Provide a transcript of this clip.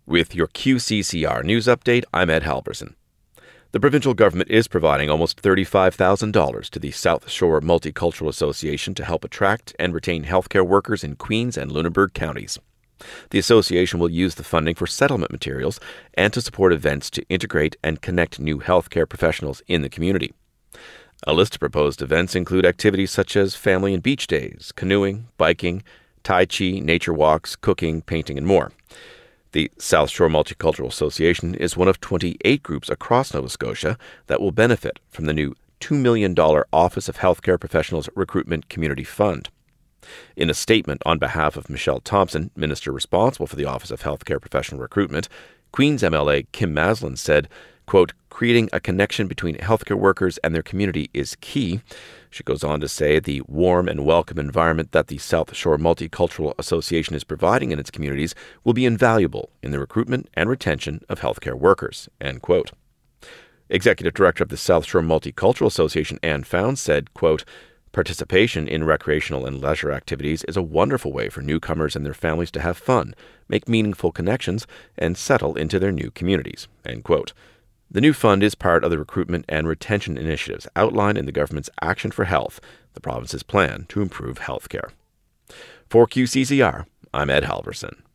With your QCCR news update, I'm Ed Halverson. The provincial government is providing almost $35,000 to the South Shore Multicultural Association to help attract and retain healthcare workers in Queens and Lunenburg counties. The association will use the funding for settlement materials and to support events to integrate and connect new healthcare professionals in the community. A list of proposed events include activities such as family and beach days, canoeing, biking, Tai Chi, nature walks, cooking, painting, and more. The South Shore Multicultural Association is one of 28 groups across Nova Scotia that will benefit from the new $2 million Office of Healthcare Professionals Recruitment Community Fund. In a statement on behalf of Michelle Thompson, minister responsible for the Office of Healthcare Professional Recruitment, Queens MLA Kim Maslin said, quote, "Creating a connection between healthcare workers and their community is key." She goes on to say the warm and welcome environment that the South Shore Multicultural Association is providing in its communities will be invaluable in the recruitment and retention of healthcare workers, end quote. Executive Director of the South Shore Multicultural Association, Anne Found, said, quote, "Participation in recreational and leisure activities is a wonderful way for newcomers and their families to have fun, make meaningful connections, and settle into their new communities," end quote. The new fund is part of the recruitment and retention initiatives outlined in the government's Action for Health, the province's plan to improve health care. For QCCR, I'm Ed Halverson.